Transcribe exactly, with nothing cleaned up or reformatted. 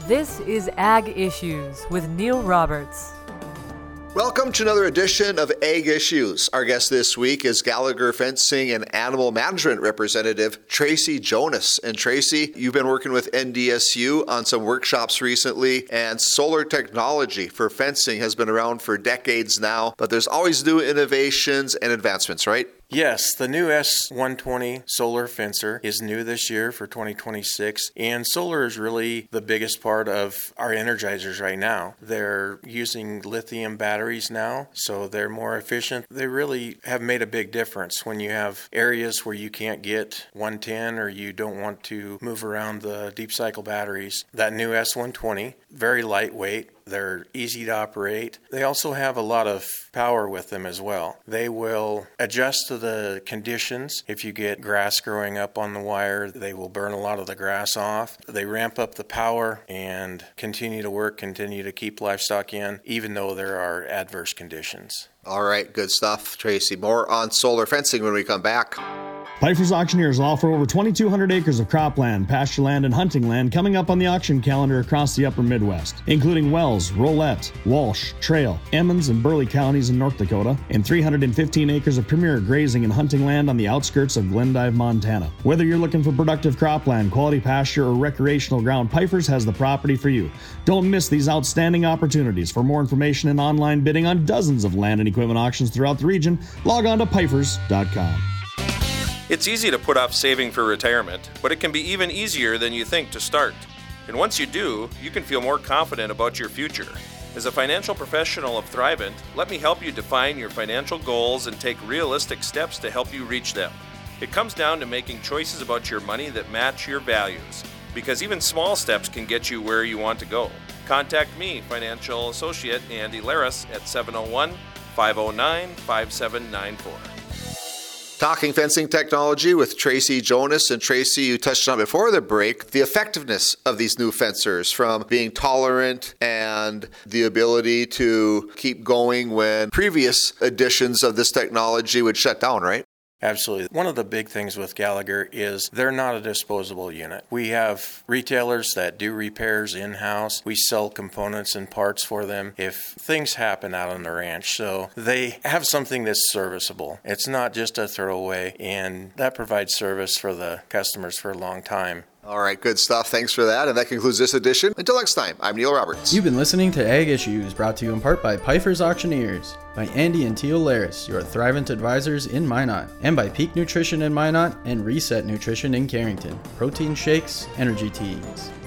This is Ag Issues with Neil Roberts. Welcome to another edition of Ag Issues. Our guest this week is Gallagher Fencing and Animal Management Representative Tracy Jonas. And Tracy, you've been working with N D S U on some workshops recently, and solar technology for fencing has been around for decades now, but there's always new innovations and advancements, right? Yes, the new S one twenty solar fencer is new this year for twenty twenty-six, and solar is really the biggest part of our energizers right now. They're using lithium batteries now, so they're more efficient. They really have made a big difference when you have areas where you can't get one ten or you don't want to move around the deep cycle batteries. That new S one twenty, very lightweight. They're easy to operate. They also have a lot of power with them as well. They will adjust to the conditions. If you get grass growing up on the wire, they will burn a lot of the grass off. They ramp up the power and continue to work, continue to keep livestock in, even though there are adverse conditions. All right, good stuff, Tracy. More on solar fencing when we come back. Pfeiffer's Auctioneers offer over twenty-two hundred acres of cropland, pasture land, and hunting land coming up on the auction calendar across the upper Midwest, including Wells, Rolette, Walsh, Trail, Emmons, and Burley counties in North Dakota, and three hundred fifteen acres of premier grazing and hunting land on the outskirts of Glendive, Montana. Whether you're looking for productive cropland, quality pasture, or recreational ground, Pfeiffer's has the property for you. Don't miss these outstanding opportunities. For more information and online bidding on dozens of land and equipment auctions throughout the region, log on to Pfeifers dot com. It's easy to put off saving for retirement, but it can be even easier than you think to start. And once you do, you can feel more confident about your future. As a financial professional of Thrivent, let me help you define your financial goals and take realistic steps to help you reach them. It comes down to making choices about your money that match your values, because even small steps can get you where you want to go. Contact me, Financial Associate Andy Laris, at seven oh one, five oh nine, five seven nine four. Talking fencing technology with Tracy Jonas. And Tracy, you touched on before the break, the effectiveness of these new fencers, from being tolerant and the ability to keep going when previous editions of this technology would shut down, right? Absolutely. One of the big things with Gallagher is they're not a disposable unit. We have retailers that do repairs in-house. We sell components and parts for them if things happen out on the ranch. So they have something that's serviceable. It's not just a throwaway, and that provides service for the customers for a long time. All right, good stuff. Thanks for that. And that concludes this edition. Until next time, I'm Neil Roberts. You've been listening to Ag Issues, brought to you in part by Pfeiffer's Auctioneers, by Andy and Teal Laris, your Thrivent advisors in Minot, and by Peak Nutrition in Minot and Reset Nutrition in Carrington, protein shakes, energy teas.